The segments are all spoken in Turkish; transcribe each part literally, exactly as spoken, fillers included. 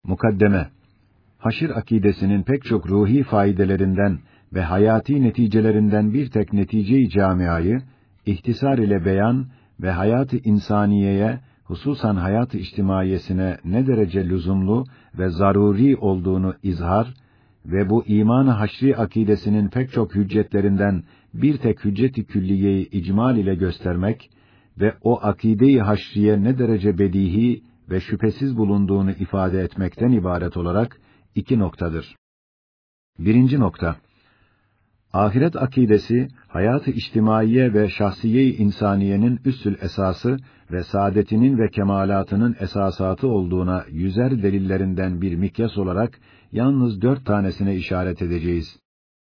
Mukaddeme. Haşr akidesinin pek çok ruhi faydelerinden ve hayati neticelerinden bir tek netice-i camiayı ihtisar ile beyan ve hayat-ı insaniyeye, hususan hayat-ı içtimaiyesine ne derece lüzumlu ve zaruri olduğunu izhar ve bu iman-ı haşri akidesinin pek çok hüccetlerinden bir tek hüccet-i külliyeyi icmal ile göstermek ve o akide-i haşriye ne derece bedihi ve şüphesiz bulunduğunu ifade etmekten ibaret olarak iki noktadır. Birinci nokta. Ahiret akidesi, hayat-ı içtimaiye ve şahsiye-i insaniyenin üssül esası ve saadetinin ve kemalatının esasatı olduğuna yüzer delillerinden bir mikyas olarak yalnız dört tanesine işaret edeceğiz.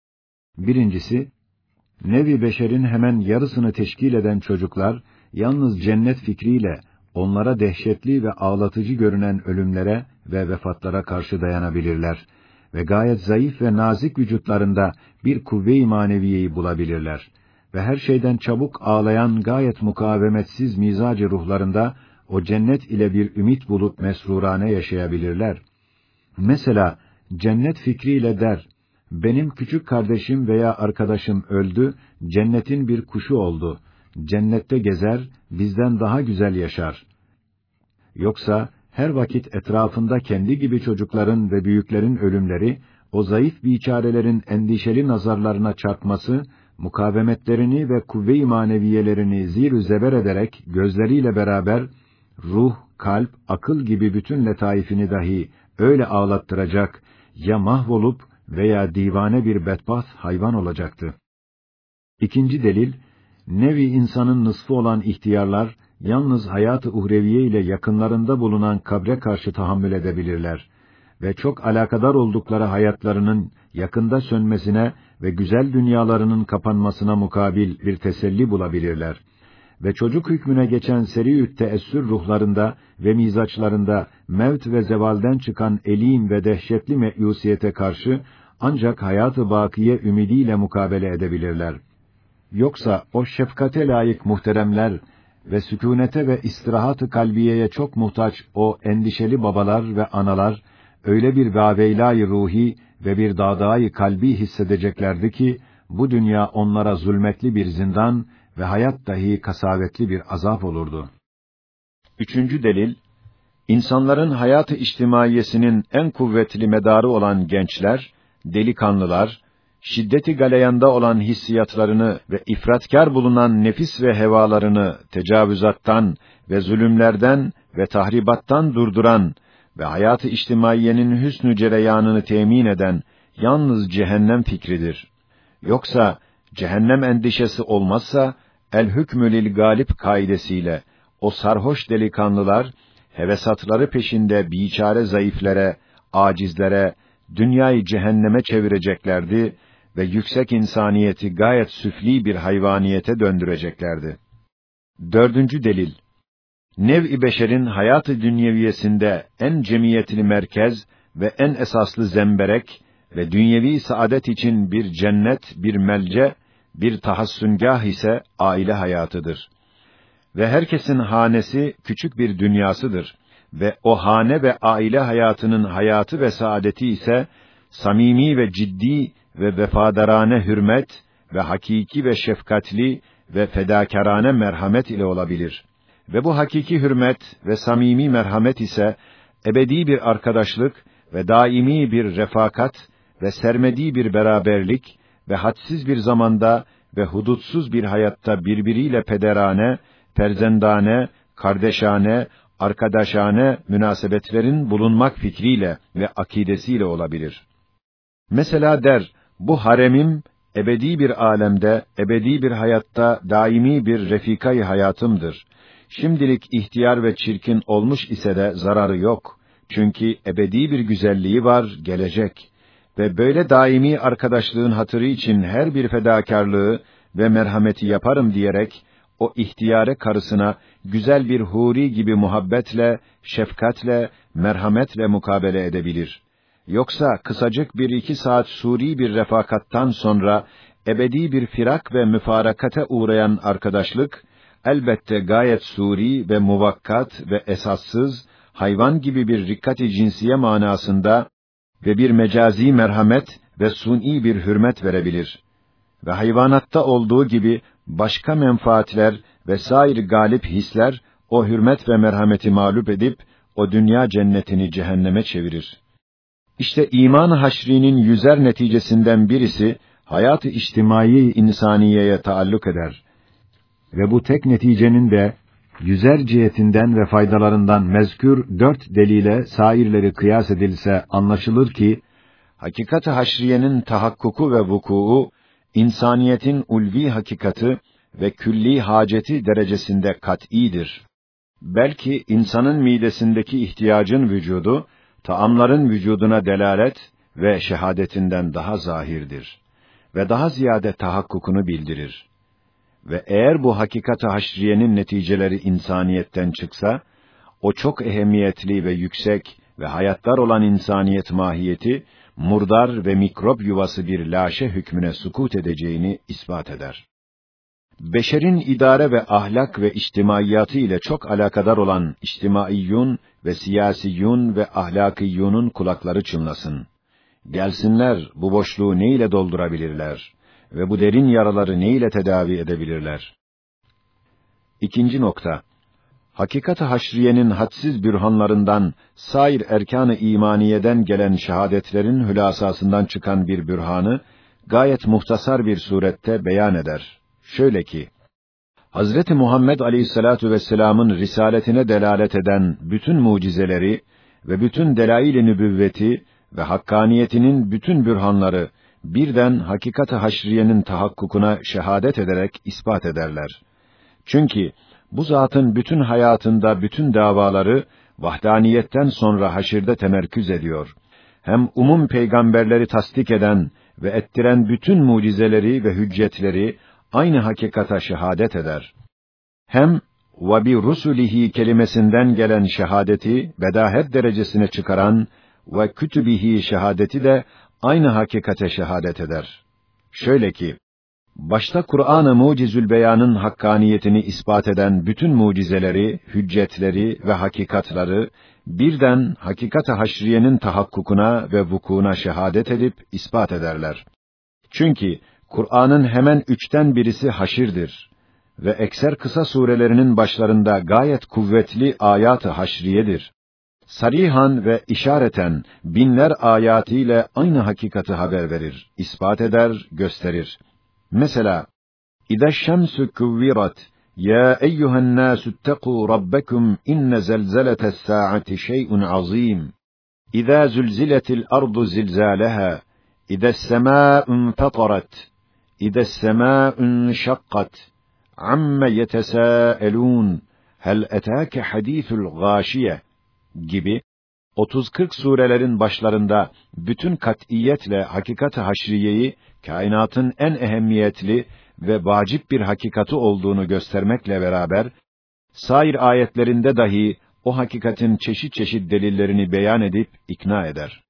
Birincisi, nevi beşerin hemen yarısını teşkil eden çocuklar, yalnız cennet fikriyle onlara dehşetli ve ağlatıcı görünen ölümlere ve vefatlara karşı dayanabilirler ve gayet zayıf ve nazik vücutlarında bir kuvve-i maneviyeyi bulabilirler ve her şeyden çabuk ağlayan gayet mukavemetsiz mizacı ruhlarında o cennet ile bir ümit bulup mesrurane yaşayabilirler. Mesela cennet fikriyle der, benim küçük kardeşim veya arkadaşım öldü, cennetin bir kuşu oldu, cennette gezer, bizden daha güzel yaşar. Yoksa her vakit etrafında kendi gibi çocukların ve büyüklerin ölümleri, o zayıf biçarelerin endişeli nazarlarına çarpması, mukavemetlerini ve kuvve-i maneviyelerini zir-ü zeber ederek gözleriyle beraber ruh, kalp, akıl gibi bütün letaifini dahi öyle ağlattıracak, ya mahvolup veya divane bir bedbaht hayvan olacaktı. İkinci delil, nevi insanın nısfı olan ihtiyarlar, yalnız hayat-ı uhreviye ile yakınlarında bulunan kabre karşı tahammül edebilirler ve çok alakadar oldukları hayatlarının yakında sönmesine ve güzel dünyalarının kapanmasına mukabil bir teselli bulabilirler. Ve çocuk hükmüne geçen seri-ü teessür ruhlarında ve mizaçlarında mevt ve zevalden çıkan elim ve dehşetli meyusiyete karşı ancak hayat-ı bakiye ümidiyle mukabele edebilirler. Yoksa o şefkate layık muhteremler ve sükûnete ve istirahat-ı kalbiyeye çok muhtaç o endişeli babalar ve analar, öyle bir vâveylâ-i ruhi ve bir dâdâ-i kalbi hissedeceklerdi ki, bu dünya onlara zulmetli bir zindan ve hayat dahi kasavetli bir azap olurdu. Üçüncü delil, insanların hayat-ı içtimaiyesinin en kuvvetli medarı olan gençler, delikanlılar, şiddeti galeyanda olan hissiyatlarını ve ifratkâr bulunan nefis ve hevalarını tecavüzattan ve zulümlerden ve tahribattan durduran ve hayat-ı içtimaiyenin hüsnü cereyanını temin eden yalnız cehennem fikridir. Yoksa cehennem endişesi olmazsa el hükmü lil galip kaidesiyle o sarhoş delikanlılar hevesatları peşinde biçare zayıflere, acizlere, dünyayı cehenneme çevireceklerdi ve yüksek insaniyeti gayet süfli bir hayvaniyete döndüreceklerdi. Dördüncü delil, nev-i beşerin hayat-ı dünyeviyesinde en cemiyetli merkez ve en esaslı zemberek ve dünyevi saadet için bir cennet, bir melce, bir tahassüngâh ise aile hayatıdır. Ve herkesin hanesi küçük bir dünyasıdır ve o hane ve aile hayatının hayatı ve saadeti ise samimi ve ciddi ve vefadarane hürmet ve hakiki ve şefkatli ve fedakârane merhamet ile olabilir. Ve bu hakiki hürmet ve samimi merhamet ise ebedi bir arkadaşlık ve daimi bir refakat ve sermedi bir beraberlik ve hadsiz bir zamanda ve hudutsuz bir hayatta birbiriyle pederane, perzendane, kardeşane, arkadaşane münasebetlerin bulunmak fikriyle ve akidesiyle olabilir. Mesela der, bu haremim, ebedi bir alemde, ebedi bir hayatta daimi bir refika-i hayatımdır. Şimdilik ihtiyar ve çirkin olmuş ise de zararı yok. Çünkü ebedi bir güzelliği var, gelecek. Ve böyle daimi arkadaşlığın hatırı için her bir fedakârlığı ve merhameti yaparım diyerek, o ihtiyare karısına güzel bir huri gibi muhabbetle, şefkatle, merhametle mukabele edebilir. Yoksa kısacık bir iki saat suri bir refakattan sonra ebedi bir firak ve müfarakate uğrayan arkadaşlık, elbette gayet suri ve muvakkat ve esassız, hayvan gibi bir rikkat-i cinsiye manasında ve bir mecazi merhamet ve suni bir hürmet verebilir. Ve hayvanatta olduğu gibi başka menfaatler ve sair galip hisler o hürmet ve merhameti mağlup edip o dünya cennetini cehenneme çevirir. İşte iman-ı haşrinin yüzer neticesinden birisi hayat-ı içtimai insaniyeye taalluk eder. Ve bu tek neticenin de yüzer cihetinden ve faydalarından mezkür dört delile sairleri kıyas edilse anlaşılır ki, hakikat-ı haşriyenin tahakkuku ve vukuu, insaniyetin ulvi hakikati ve külli haceti derecesinde kat'idir. Belki insanın midesindeki ihtiyacın vücudu, taamların vücuduna delalet ve şehadetinden daha zahirdir ve daha ziyade tahakkukunu bildirir. Ve eğer bu hakikat-ı haşriyenin neticeleri insaniyetten çıksa, o çok ehemmiyetli ve yüksek ve hayatlar olan insaniyet mahiyeti, murdar ve mikrop yuvası bir laşe hükmüne sukût edeceğini ispat eder. Beşerin idare ve ahlak ve içtimaiyatı ile çok alakadar olan içtimaiyyun ve siyasiyyun ve ahlakiyyunun kulakları çınlasın. Gelsinler, bu boşluğu ne ile doldurabilirler ve bu derin yaraları ne ile tedavi edebilirler? İkinci nokta. Hakikat-ı haşriyenin hadsiz bürhanlarından, sair erkan-ı imaniyeden gelen şehadetlerin hülasasından çıkan bir bürhanı, gayet muhtasar bir surette beyan eder. Şöyle ki, Hazreti Muhammed Aleyhissalatu vesselam'ın risaletine delalet eden bütün mucizeleri ve bütün delail-i nübüvveti ve hakkaniyetinin bütün bürhanları, birden hakikat-ı haşriyenin tahakkukuna şehadet ederek ispat ederler. Çünkü bu zatın bütün hayatında bütün davaları vahdaniyetten sonra haşirde temerküz ediyor. Hem umum peygamberleri tasdik eden ve ettiren bütün mucizeleri ve hüccetleri aynı hakikata şehadet eder. Hem ve bi rusulihi kelimesinden gelen şehadeti bedahet derecesine çıkaran ve kütübihi şehadeti de aynı hakikate şehadet eder. Şöyle ki, başta Kur'an-ı Mucizül Beyan'ın hakkaniyetini ispat eden bütün mucizeleri, hüccetleri ve hakikatları, birden hakikat-ı haşriyenin tahakkukuna ve vukuuna şehadet edip ispat ederler. Çünkü Kur'an'ın hemen üçten birisi haşirdir ve ekser kısa surelerinin başlarında gayet kuvvetli ayat-ı haşriyedir. Sarihan ve işareten binler ayatiyle aynı hakikati haber verir, ispat eder, gösterir. Mesela, İza şemsu kuvvirat, ya eyyuhen nasu ittekû rabbekum inne zelzeletes saati şey'un azîm. İza zulziletil ardu zilzâleha, İza semâ'un fetarat, İza semâ'un şakkat, amme yetesâelûn, hel etâke hadîthul gâşiye gibi otuz kırk surelerin başlarında bütün kat'iyetle hakikat-ı haşriyeyi kainatın en ehemmiyetli ve vacip bir hakikati olduğunu göstermekle beraber, sair ayetlerinde dahi o hakikatin çeşit çeşit delillerini beyan edip ikna eder.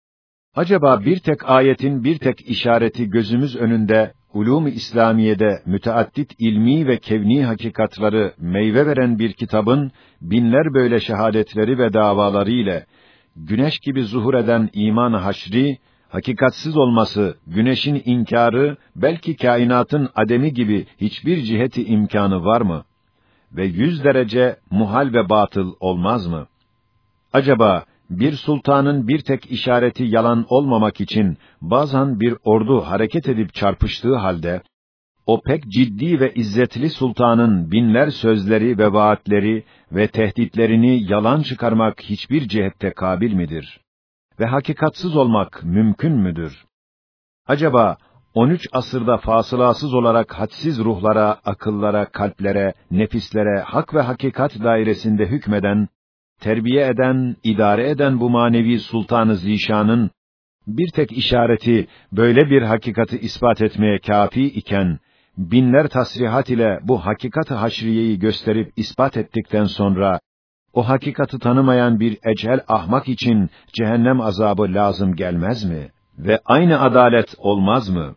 Acaba bir tek ayetin bir tek işareti gözümüz önünde, ulûm-i İslamiye'de müteaddit ilmi ve kevni hakikatları meyve veren bir kitabın, binler böyle şehadetleri ve davaları ile, güneş gibi zuhur eden iman-ı haşri, hakikatsiz olması, güneşin inkârı, belki kainatın ademi gibi hiçbir ciheti imkanı var mı? Ve yüz derece muhal ve batıl olmaz mı? Acaba, bir sultanın bir tek işareti yalan olmamak için, bazen bir ordu hareket edip çarpıştığı halde, o pek ciddi ve izzetli sultanın binler sözleri ve vaatleri ve tehditlerini yalan çıkarmak hiçbir cihette kabil midir? Ve hakikatsız olmak mümkün müdür? Acaba, on üç asırda fasılasız olarak hadsiz ruhlara, akıllara, kalplere, nefislere, hak ve hakikat dairesinde hükmeden, terbiye eden, idare eden bu manevi sultan-ı zişanın, bir tek işareti böyle bir hakikati ispat etmeye kâfi iken, binler tasrihat ile bu hakikat-ı haşriyeyi gösterip ispat ettikten sonra, o hakikati tanımayan bir ecel ahmak için cehennem azabı lazım gelmez mi? Ve aynı adalet olmaz mı?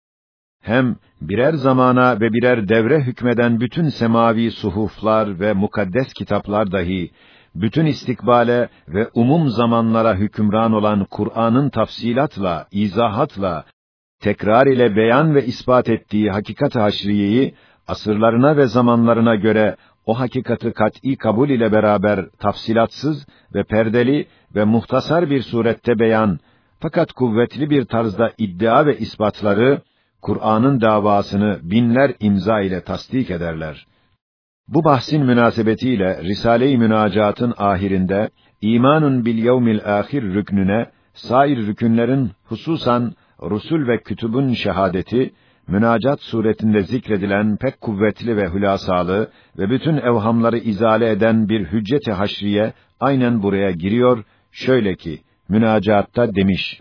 Hem birer zamana ve birer devre hükmeden bütün semavi suhuflar ve mukaddes kitaplar dahi, bütün istikbale ve umum zamanlara hükümran olan Kur'an'ın tafsilatla, izahatla, tekrar ile beyan ve ispat ettiği hakikat-ı haşriyeyi, asırlarına ve zamanlarına göre o hakikati kat'î kabul ile beraber tafsilatsız ve perdeli ve muhtasar bir surette beyan, fakat kuvvetli bir tarzda iddia ve ispatları, Kur'an'ın davasını binler imza ile tasdik ederler. Bu bahsin münasebetiyle Risale-i Münacat'ın ahirinde İmanun bil yevmil ahir rüknüne sair rükünlerin hususan rusul ve kütübün şehadeti münacat suretinde zikredilen pek kuvvetli ve hülasalı ve bütün evhamları izale eden bir hüccet-i haşriye aynen buraya giriyor. Şöyle ki münacatta demiş: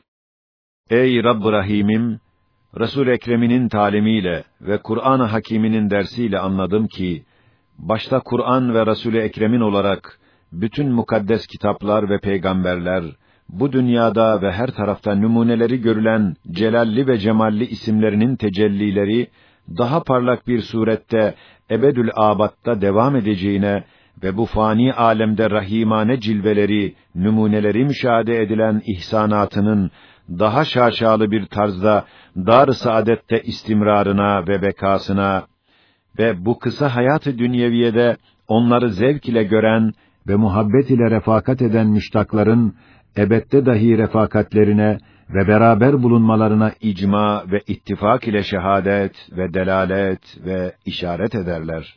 Ey Rabb-ı Rahimim, Resul-i Ekrem'inin talimiyle ve Kur'an-ı Hakîm'inin dersiyle anladım ki başta Kur'an ve Resul-i Ekrem'in olarak bütün mukaddes kitaplar ve peygamberler, bu dünyada ve her tarafta numuneleri görülen celalli ve cemalli isimlerinin tecellileri, daha parlak bir surette ebedül âbatta devam edeceğine ve bu fani alemde rahimane cilveleri, numuneleri müşahede edilen ihsanatının, daha şaşalı bir tarzda dar-ı saadette istimrarına ve bekasına ve bu kısa hayat-ı dünyeviyede onları zevk ile gören ve muhabbet ile refakat eden müştakların ebedde dahi refakatlerine ve beraber bulunmalarına icma ve ittifak ile şehadet ve delalet ve işaret ederler.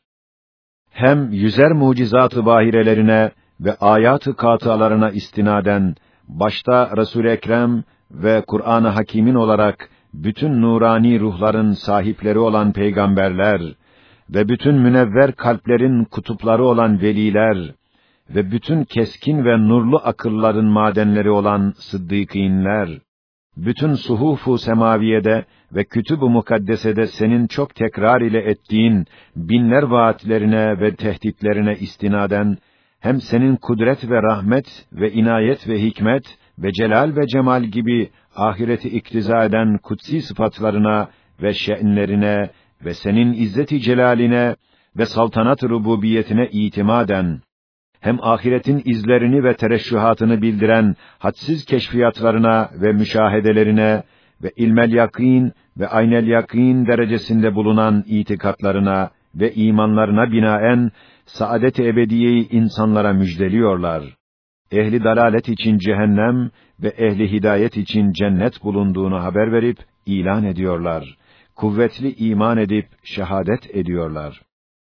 Hem yüzer mucizat-ı bahirelerine ve ayat-ı kâtıalarına istinaden başta Resul-i Ekrem ve Kur'an-ı Hakîm'in olarak bütün nurani ruhların sahipleri olan peygamberler ve bütün münevver kalplerin kutupları olan veliler ve bütün keskin ve nurlu akılların madenleri olan sıddıkînler, bütün suhuf-u semaviyede ve kütüb-ü mukaddesede senin çok tekrar ile ettiğin binler vaatlerine ve tehditlerine istinaden, hem senin kudret ve rahmet ve inayet ve hikmet ve celal ve cemal gibi ahireti iktiza eden kutsi sıfatlarına ve şe'nlerine ve senin izzet-i celaline ve saltanat-ı rububiyetine itimaden, hem ahiretin izlerini ve tereşşühatını bildiren hadsiz keşfiyatlarına ve müşahedelerine ve ilmel yakîn ve aynel yakîn derecesinde bulunan itikatlarına ve imanlarına binaen saadet-i ebediyeyi insanlara müjdeliyorlar. Ehli dalalet için cehennem ve ehli hidayet için cennet bulunduğunu haber verip ilan ediyorlar. Kuvvetli iman edip şehadet ediyorlar.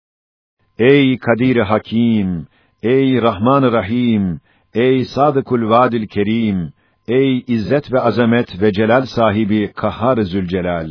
Ey Kadir-i Hakim, ey Rahman-ı Rahim, ey Sadıkul Vadil Kerim, ey İzzet ve azamet ve celal sahibi Kahhar-ı Zülcelal!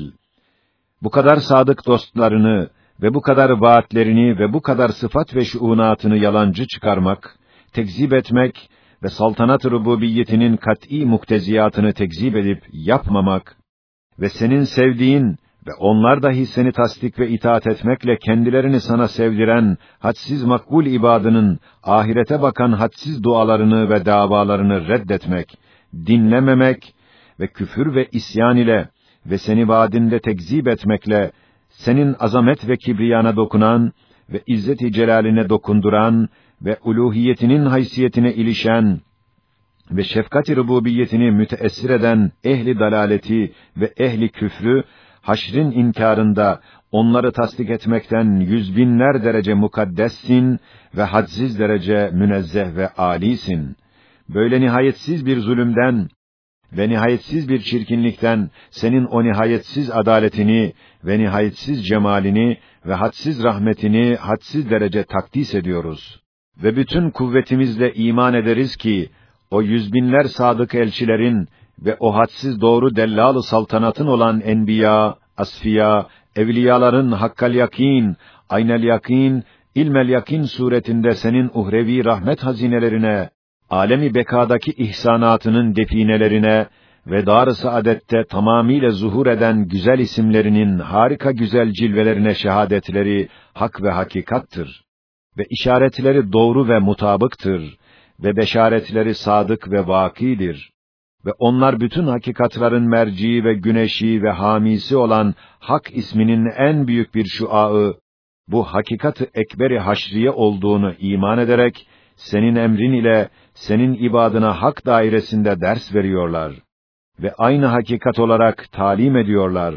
Bu kadar sadık dostlarını ve bu kadar vaatlerini ve bu kadar sıfat ve şuunatını yalancı çıkarmak, tekzip etmek ve saltanat-ı rububiyetinin kat'î mukteziyatını tekzip edip yapmamak ve senin sevdiğin ve onlar dahi seni tasdik ve itaat etmekle kendilerini sana sevdiren hadsiz makbul ibadının ahirete bakan hadsiz dualarını ve davalarını reddetmek, dinlememek ve küfür ve isyan ile ve seni vaadinde tekzip etmekle senin azamet ve kibriyana dokunan ve izzet-i celaline dokunduran ve uluhiyetinin haysiyetine ilişen ve şefkat-i rububiyetini müteessir eden ehli dalaleti ve ehli küfrü, haşrin inkârında onları tasdik etmekten yüz binler derece mukaddessin ve hadsiz derece münezzeh ve âlisin. Böyle nihayetsiz bir zulümden ve nihayetsiz bir çirkinlikten senin o nihayetsiz adaletini ve nihayetsiz cemalini ve hadsiz rahmetini hadsiz derece takdis ediyoruz. Ve bütün kuvvetimizle iman ederiz ki, o yüz binler sadık elçilerin ve o hadsiz doğru dellal-ı saltanatın olan enbiya, asfiya, evliyaların hakkal yakîn, aynel yakîn, ilmel yakîn suretinde senin uhrevi rahmet hazinelerine, alemi bekadaki ihsanatının definelerine ve dar-ı saadette tamamiyle zuhur eden güzel isimlerinin harika güzel cilvelerine şehadetleri hak ve hakikattır ve işaretleri doğru ve mutabıktır ve beşaretleri sadık ve vâkidir. Ve onlar bütün hakikatların merci ve güneşi ve hamisi olan Hak isminin en büyük bir şuağı, bu hakikat-ı ekber-i haşriye olduğunu iman ederek, senin emrin ile senin ibadına hak dairesinde ders veriyorlar ve aynı hakikat olarak talim ediyorlar.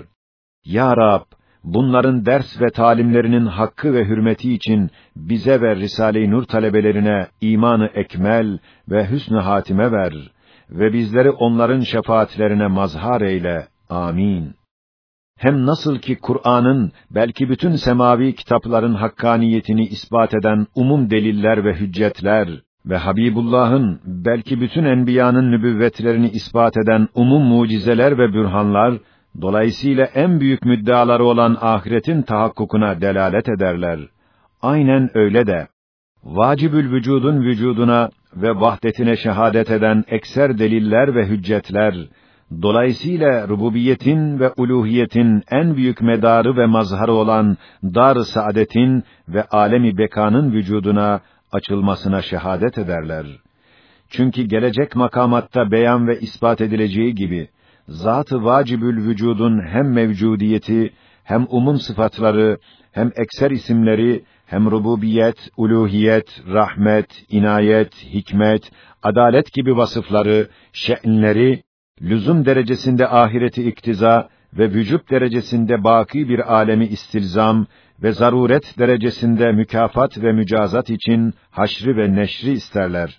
Ya Rab, bunların ders ve talimlerinin hakkı ve hürmeti için bize ve Risale-i Nur talebelerine imanı ekmel ve hüsnü hatime ver ve bizleri onların şefaatlerine mazhar eyle. Amin. Hem nasıl ki Kur'an'ın belki bütün semavi kitapların hakkaniyetini ispat eden umum deliller ve hüccetler ve Habibullah'ın belki bütün enbiyanın nübüvvetlerini ispat eden umum mucizeler ve bürhanlar, dolayısıyla en büyük müddeaları olan ahiretin tahakkukuna delalet ederler. Aynen öyle de, vacibül vücudun vücuduna ve vahdetine şehadet eden ekser deliller ve hüccetler, dolayısıyla rububiyetin ve uluhiyetin en büyük medarı ve mazharı olan dar-ı saadetin ve alemi bekanın vücuduna açılmasına şehadet ederler. Çünkü gelecek makamatta beyan ve ispat edileceği gibi, zat-ı vacibül vücudun hem mevcudiyeti, hem umum sıfatları, hem ekser isimleri, hem rububiyet, uluhiyet, rahmet, inayet, hikmet, adalet gibi vasıfları, şe'nleri, lüzum derecesinde ahireti iktiza ve vücub derecesinde baki bir alemi istilzam ve zaruret derecesinde mükafat ve mücazat için haşri ve neşri isterler.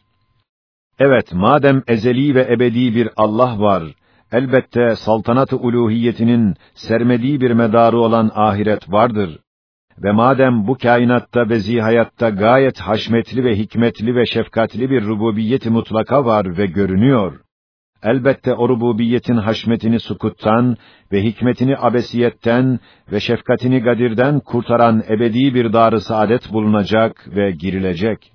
Evet, madem ezeli ve ebedi bir Allah var, elbette saltanat-ı uluhiyetinin sermediği bir medarı olan ahiret vardır. Ve madem bu kainatta ve zihayatta gayet haşmetli ve hikmetli ve şefkatli bir rububiyet-i mutlaka var ve görünüyor. Elbette o rububiyetin haşmetini sukuttan ve hikmetini abesiyetten ve şefkatini gadirden kurtaran ebedi bir dar-ı saadet bulunacak ve girilecek.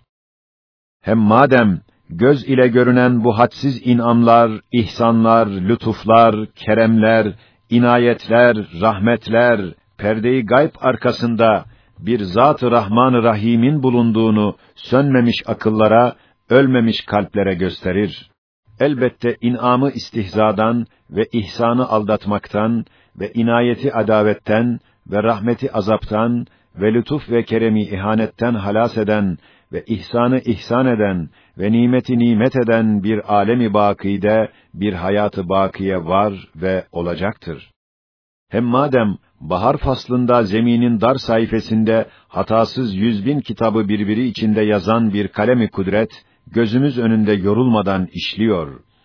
Hem madem göz ile görünen bu hadsiz inamlar, ihsanlar, lütuflar, keremler, inayetler, rahmetler, perde-i gayb arkasında bir Zat-ı Rahman-ı Rahim'in bulunduğunu sönmemiş akıllara, ölmemiş kalplere gösterir. Elbette inamı istihzadan ve ihsanı aldatmaktan ve inayeti adavetten ve rahmeti azaptan ve lütuf ve keremi ihanetten halas eden ve ihsanı ihsan eden ve nimeti nimet eden bir alemi bakide bir hayatı bakiye var ve olacaktır. Hem madem bahar faslında zeminin dar sayfasında hatasız yüz bin kitabı birbiri içinde yazan bir kalemi kudret, gözümüz önünde yorulmadan işliyor.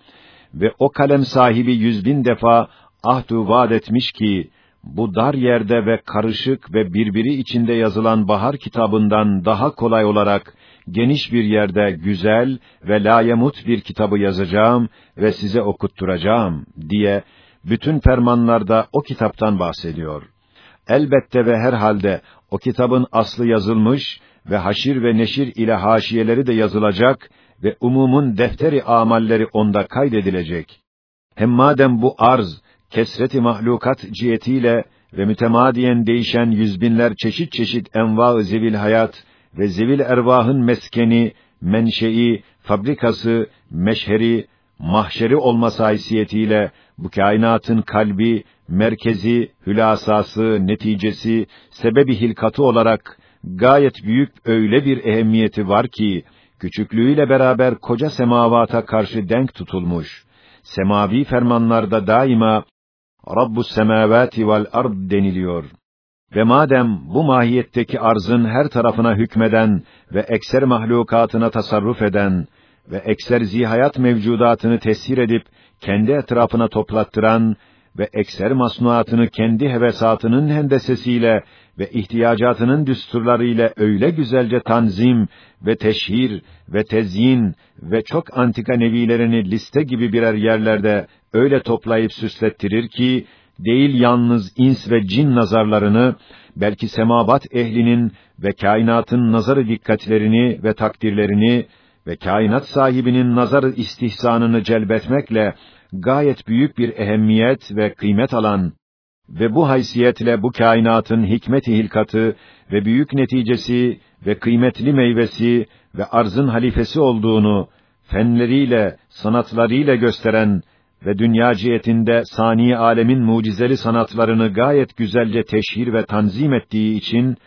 Ve o kalem sahibi yüz bin defa ahd-ü vaad etmiş ki, bu dar yerde ve karışık ve birbiri içinde yazılan bahar kitabından daha kolay olarak, geniş bir yerde güzel ve layemut bir kitabı yazacağım ve size okutturacağım diye, bütün fermanlarda o kitaptan bahsediyor. Elbette ve herhalde o kitabın aslı yazılmış ve haşir ve neşir ile haşiyeleri de yazılacak ve umumun defteri amalleri onda kaydedilecek. Hem madem bu arz, kesret-i mahlukat cihetiyle ve mütemadiyen değişen yüzbinler çeşit çeşit enva-ı zevil hayat ve zevil ervahın meskeni, menşei, fabrikası, meşheri, mahşeri olması haysiyetiyle bu kainatın kalbi, merkezi, hülasası, neticesi, sebebi hilkatı olarak gayet büyük öyle bir ehemmiyeti var ki, küçüklüğüyle beraber koca semavata karşı denk tutulmuş. Semavi fermanlarda daima Rabbus semavati vel ard deniliyor. Ve madem bu mahiyetteki arzın her tarafına hükmeden ve ekser mahlukatına tasarruf eden ve ekser zihayat mevcudatını tesir edip kendi etrafına toplattıran ve ekser masnuatını kendi hevesatının hendesesiyle ve ihtiyacatının düsturlarıyla öyle güzelce tanzim ve teşhir ve tezyin ve çok antika nevilerini liste gibi birer yerlerde öyle toplayıp süslettirir ki, değil yalnız ins ve cin nazarlarını, belki semavat ehlinin ve kainatın nazarı dikkatlerini ve takdirlerini ve kainat sahibinin nazarı istihsanını celbetmekle gayet büyük bir ehemmiyet ve kıymet alan ve bu haysiyetle bu kainatın hikmet-i hilkatı ve büyük neticesi ve kıymetli meyvesi ve arzın halifesi olduğunu fenleriyle, sanatlarıyla gösteren ve dünya cihetinde sani alemin mucizeli sanatlarını gayet güzelce teşhir ve tanzim ettiği için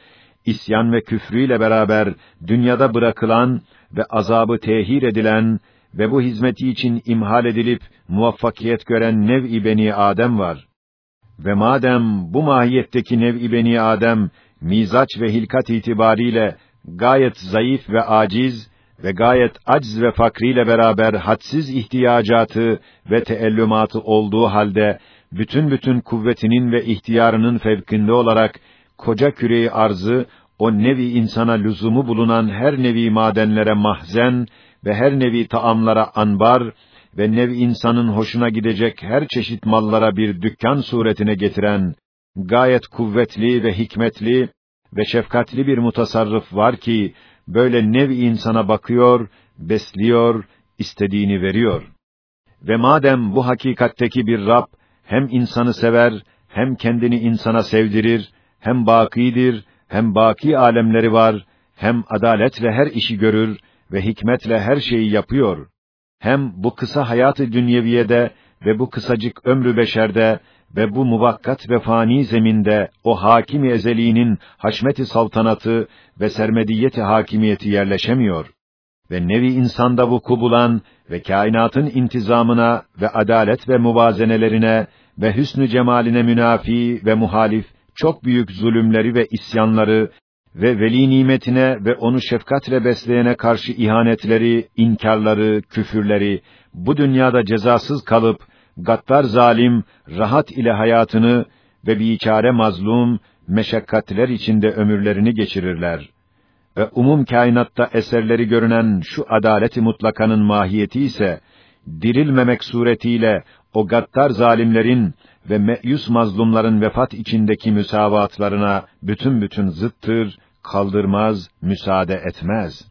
isyan ve küfrüyle beraber dünyada bırakılan ve azabı tehir edilen ve bu hizmeti için imhal edilip muvaffakiyet gören nev-i beni Adem var. Ve madem bu mahiyetteki nev-i beni Adem mizaç ve hilkat itibariyle gayet zayıf ve aciz ve gayet acz ve fakriyle beraber hadsiz ihtiyacatı ve teellümatı olduğu halde bütün bütün kuvvetinin ve ihtiyarının fevkinde olarak koca küre-i arzı o nevi insana lüzumu bulunan her nevi madenlere mahzen ve her nevi taamlara anbar ve nev insanın hoşuna gidecek her çeşit mallara bir dükkan suretine getiren gayet kuvvetli ve hikmetli ve şefkatli bir mutasarrıf var ki böyle nev insana bakıyor, besliyor, istediğini veriyor. Ve madem bu hakikatteki bir Rab hem insanı sever, hem kendini insana sevdirir, hem bakidir, hem baki alemleri var, hem adaletle her işi görür ve hikmetle her şeyi yapıyor. Hem bu kısa hayatı dünyeviyede ve bu kısacık ömrü beşerde ve bu muvakkat ve fani zeminde o hakim-i ezeliğinin haşmet-i saltanatı ve sermediyet-i hakimiyeti yerleşemiyor. Ve nevi insanda vuku bulan ve kainatın intizamına ve adalet ve muvazenelerine ve hüsnü cemaline münafi ve muhalif çok büyük zulümleri ve isyanları ve veli nimetine ve onu şefkatle besleyene karşı ihanetleri, inkarları, küfürleri bu dünyada cezasız kalıp gaddar zalim rahat ile hayatını ve biçare mazlum meşakkatler içinde ömürlerini geçirirler. Ve umum kainatta eserleri görünen şu adalet-i mutlakanın mahiyeti ise dirilmemek suretiyle o gaddar zalimlerin ve meyus mazlumların vefat içindeki müsavatlarına bütün bütün zıttır, kaldırmaz, müsaade etmez.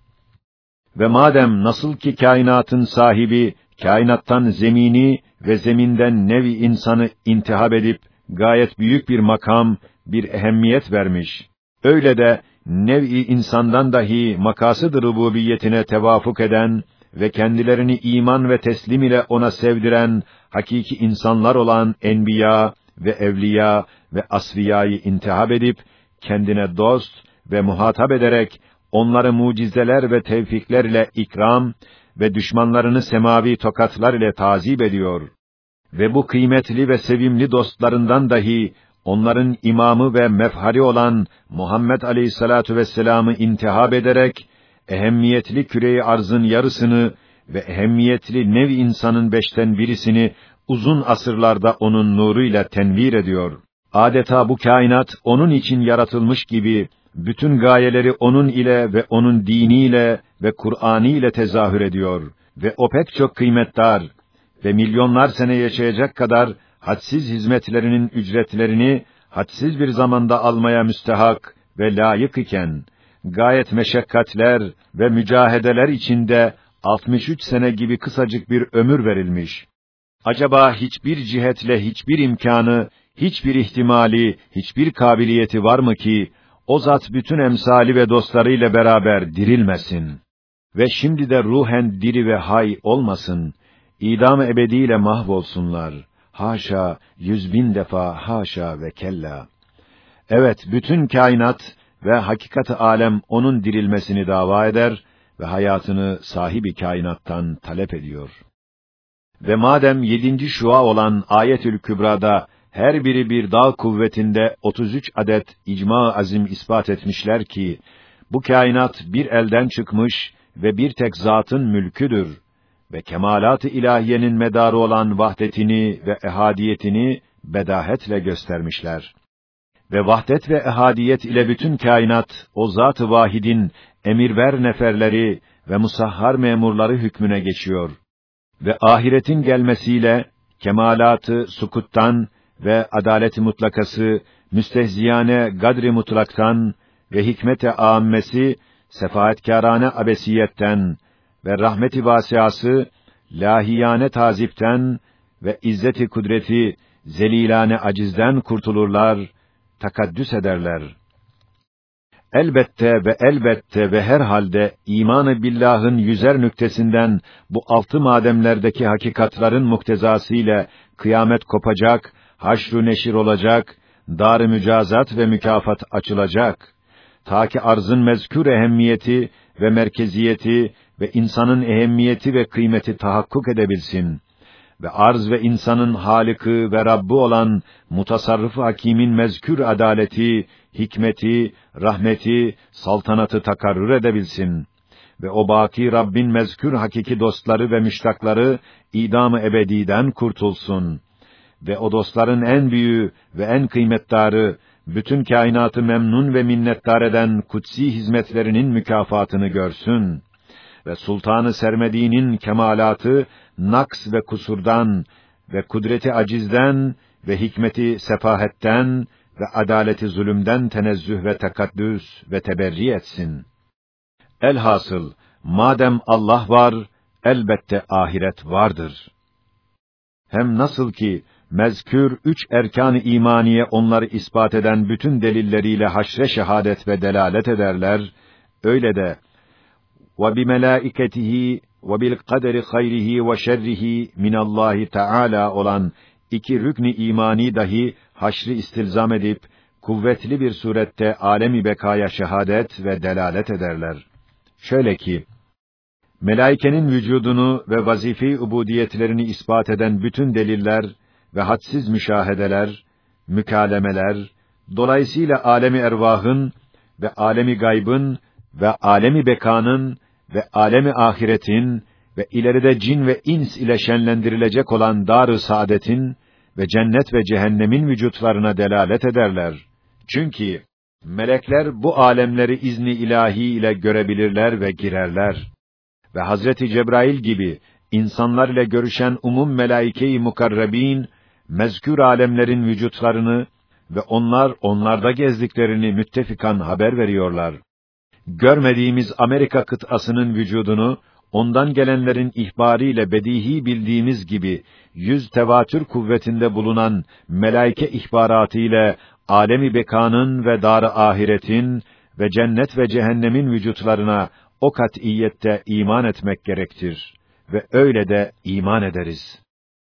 Ve madem nasıl ki kainatın sahibi kainattan zemini ve zeminden nevi insanı intihab edip gayet büyük bir makam, bir ehemmiyet vermiş. Öyle de nev-i insandan dahi makasıd-ı rububiyetine tevafuk eden ve kendilerini iman ve teslim ile ona sevdiren hakiki insanlar olan enbiya ve evliya ve asfiyayı intihab edip kendine dost ve muhatap ederek onları mucizeler ve tevfikler ile ikram ve düşmanlarını semavi tokatlar ile tazip ediyor. Ve bu kıymetli ve sevimli dostlarından dahi onların imamı ve mefhari olan Muhammed Aleyhissalatu vesselam'ı intihab ederek ehemmiyetli küre-i arzın yarısını ve ehemmiyetli nev insanın beşten birisini uzun asırlarda onun nuruyla tenvir ediyor. Adeta bu kainat onun için yaratılmış gibi bütün gayeleri onun ile ve onun diniyle ve Kur'an'ı ile tezahür ediyor ve o pek çok kıymetdar ve milyonlar sene yaşayacak kadar hadsiz hizmetlerinin ücretlerini hadsiz bir zamanda almaya müstehak ve layık iken gayet meşakkatler ve mücahedeler içinde altmış üç sene gibi kısacık bir ömür verilmiş. Acaba hiçbir cihetle hiçbir imkanı, hiçbir ihtimali, hiçbir kabiliyeti var mı ki o zat bütün emsali ve dostlarıyla beraber dirilmesin ve şimdi de ruhen diri ve hay olmasın, idam-ı ebediyle mahvolsunlar. Haşa, yüz bin defa haşa ve kella. Evet, bütün kainat ve hakikat-ı alem onun dirilmesini dava eder ve hayatını sahibi kainattan talep ediyor. Ve madem yedinci şua olan Ayetül Kübra'da her biri bir dağ kuvvetinde otuz üç adet icma-ı azim ispat etmişler ki bu kainat bir elden çıkmış ve bir tek zatın mülküdür ve kemalat-ı ilahiyenin medarı olan vahdetini ve ehadiyetini bedahetle göstermişler. Ve vahdet ve ehadiyet ile bütün kainat o zat-ı vahidin emirver neferleri ve musahhar memurları hükmüne geçiyor. Ve ahiretin gelmesiyle kemalatı sukuttan ve adalet-i mutlakası müstehziyane gadr-i mutlaktan ve hikmet-i âmmesi sefaatkârâne abesiyetten ve rahmet-i vâsiası lahiyane tazipten ve izzet-i kudreti zelilane acizden kurtulurlar, takaddüs ederler. Elbette ve elbette ve herhalde iman-ı billah'ın yüzer nüktesinden bu altı mademlerdeki hakikatların muktezası ile kıyamet kopacak, haşr-ı neşir olacak, dar-ı mücazat ve mükafat açılacak. ta ki arzın mezkûr ehemmiyeti ve merkeziyeti ve insanın ehemmiyeti ve kıymeti tahakkuk edebilsin ve arz ve insanın Halık'ı ve Rabb'ı olan mutasarrıf hakimin mezkür adaleti, hikmeti, rahmeti, saltanatı takarrür edebilsin ve o baki Rabbin mezkür hakiki dostları ve müştakları idam-ı ebediden kurtulsun ve o dostların en büyüğü ve en kıymetdarı, bütün kainatı memnun ve minnettar eden kutsi hizmetlerinin mükafatını görsün ve sultanı sermediğinin kemalatı naks ve kusurdan ve kudreti acizden ve hikmeti sefahetten ve adaleti zulümden tenezzüh ve tekaddüs ve teberri etsin. Elhasıl madem Allah var, elbette ahiret vardır. Hem nasıl ki mezkür üç erkan-ı imaniye onları ispat eden bütün delilleriyle haşre şehadet ve delalet ederler, öyle de وَبِمَلَائِكَتِهِ وَبِالْقَدَرِ خَيْرِهِ وَشَرِّهِ مِنَallâhi Teâlâ olan iki rükn-i imani dahi haşrı istilzam edip, kuvvetli bir surette alem-i bekaya şehadet ve delalet ederler. Şöyle ki, melaikenin vücudunu ve vazife-i ubudiyetlerini ispat eden bütün deliller ve hadsiz müşahedeler, mükalemeler, dolayısıyla alemi ervahın ve alemi gaybın ve alemi bekanın ve alemi ahiretin ve ileride cin ve ins ile şenlendirilecek olan dar-ı saadetin ve cennet ve cehennemin vücutlarına delalet ederler. Çünkü melekler bu alemleri izni ilahi ile görebilirler ve girerler. Ve Hazreti Cebrail gibi insanlar ile görüşen umum melaike-i mukarrabîn, mezkür alemlerin vücutlarını ve onlar onlarda gezdiklerini müttefikan haber veriyorlar. Görmediğimiz Amerika kıtasının vücudunu, ondan gelenlerin ihbariyle bedihi bildiğimiz gibi, yüz tevatür kuvvetinde bulunan melaike ihbaratı ile alemi bekanın ve dar-ı ahiretin ve cennet ve cehennemin vücutlarına o kat'iyette iman etmek gerektir ve öyle de iman ederiz.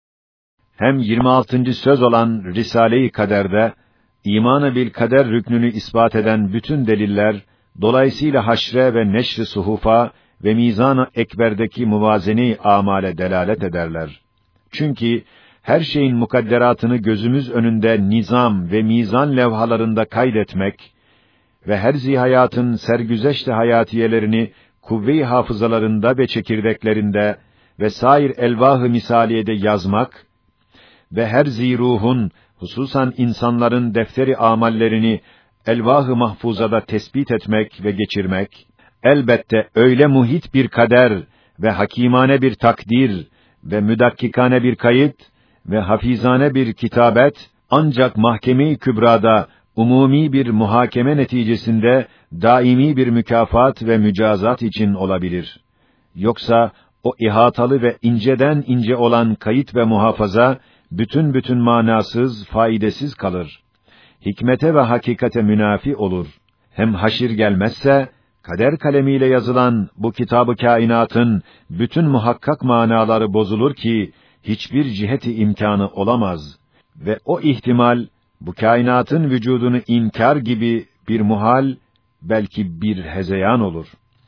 Hem yirmi altıncı söz olan Risale-i Kader'de iman-ı bil kader rüknünü ispat eden bütün deliller, dolayısıyla haşre ve neşr-i suhufa ve mizan-ı ekberdeki muvazene-i amale delalet ederler. Çünkü her şeyin mukadderatını gözümüz önünde nizam ve mizan levhalarında kaydetmek ve her zihayatın sergüzeşt-i hayatiyelerini kuvve-i hafızalarında ve çekirdeklerinde ve sair elvah-ı misaliyede yazmak ve her ziruhun, hususan insanların defteri amallerini elvah-ı mahfuzada tespit etmek ve geçirmek, elbette öyle muhit bir kader ve hakimane bir takdir ve müdakkikane bir kayıt ve hafizane bir kitabet, ancak mahkeme-i kübrada umumi bir muhakeme neticesinde daimi bir mükafat ve mücazat için olabilir. Yoksa o ihatalı ve inceden ince olan kayıt ve muhafaza bütün bütün manasız, faydasız kalır. Hikmete ve hakikate münafi olur. Hem haşir gelmezse, kader kalemiyle yazılan bu kitab-ı kainatın bütün muhakkak manaları bozulur ki, hiçbir ciheti imkanı olamaz. Ve o ihtimal, bu kainatın vücudunu inkar gibi bir muhal, belki bir hezeyan olur.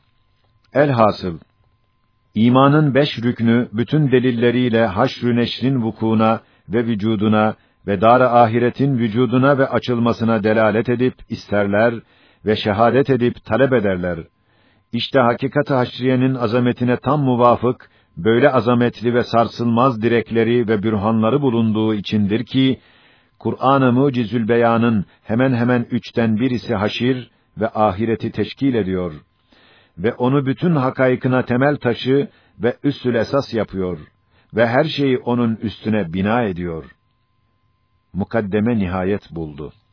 Elhasıl, imanın beş rüknü, bütün delilleriyle haşr-ü neşrin vukuuna ve vücuduna ve dar-ı ahiretin vücuduna ve açılmasına delalet edip isterler ve şehadet edip talep ederler. İşte hakikat-ı haşriyenin azametine tam muvafık, böyle azametli ve sarsılmaz direkleri ve bürhanları bulunduğu içindir ki, Kur'an-ı Mucizül Beyan'ın hemen hemen üçten birisi haşir ve ahireti teşkil ediyor. Ve onu bütün hakaykına temel taşı ve üssül esas yapıyor. Ve her şeyi onun üstüne bina ediyor. Mukaddeme nihayet buldu.